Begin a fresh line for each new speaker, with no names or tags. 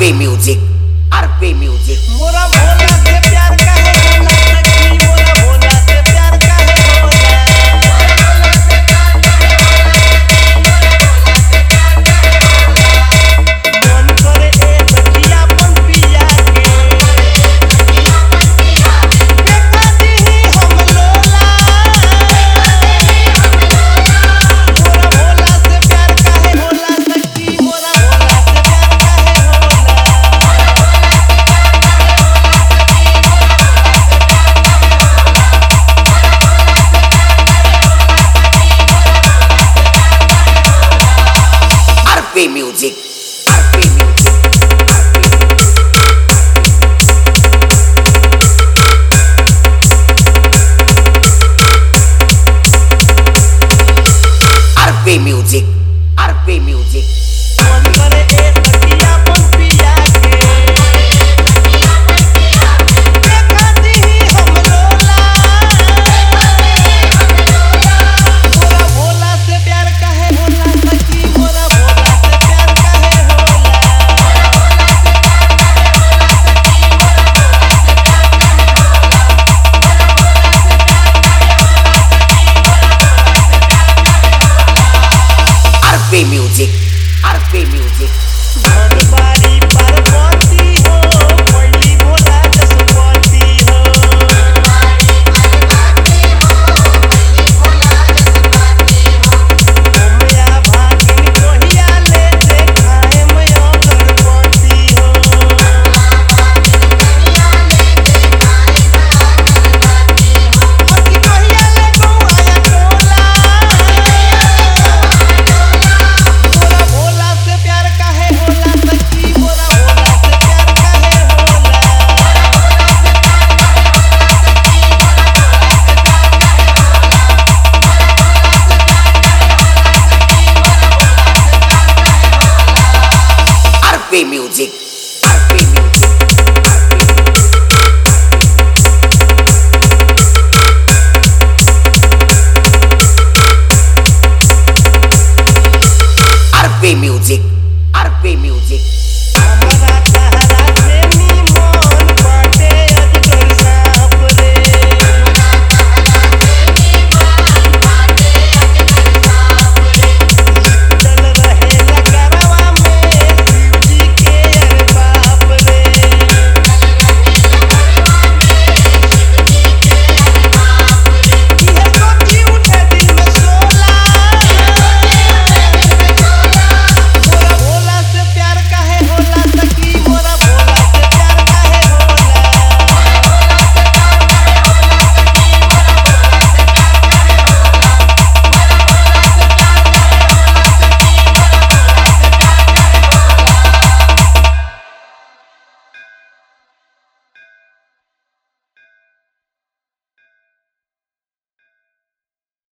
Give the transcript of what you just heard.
Music RP music.
मोरा भोला से प्यार काहे होला सखी, मोरा भोला से प्यार काहे होला, मन करे ए सखिया अपन पिया के देखा दीही हम लोला। मोरा भोला से प्यार काहे होला सखी, मोरा भोला से प्यार काहे होला,
RP music RP music RP music RP music.
मन करे ए सखिया अपन पिया के देखा दीही हम लोला। मोरा भोला से प्यार काहे होला सखी, मोरा भोला से प्यार काहे होला,
आरपी म्यूजिक